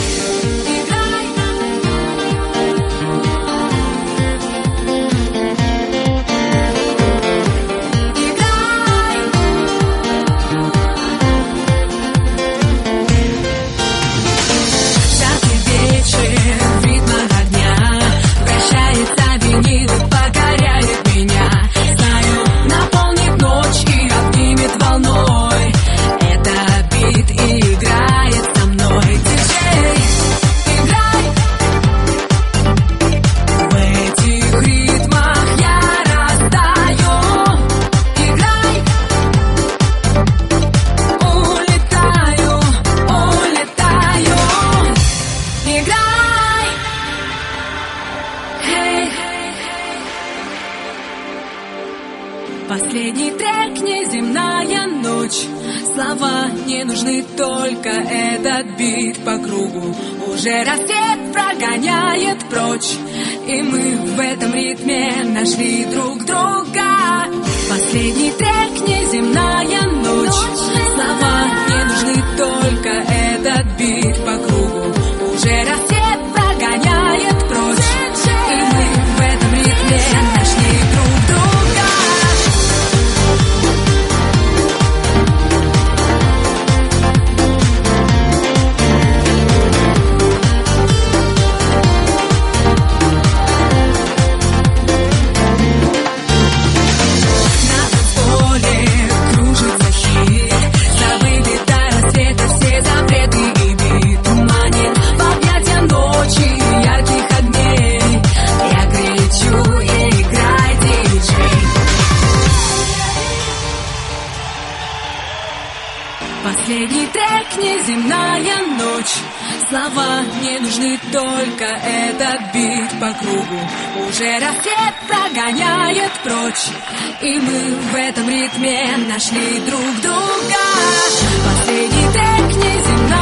Последний трек, неземная ночь. Слова не нужны, только этот бит по кругу. Уже рассвет прогоняет прочь, и мы в этом ритме нашли друг друга. Последний трек, неземная ночь. Слова не нужны, только этот бит по кругу. Уже рассвет прогоняет прочь, и мы в этом ритме нашли друг друга. Последний трек, неземная ночь. Слова не нужны, только этот бит по кругу. Уже рассвет прогоняет прочь, и мы в этом ритме нашли друг друга. Последний трек, неземная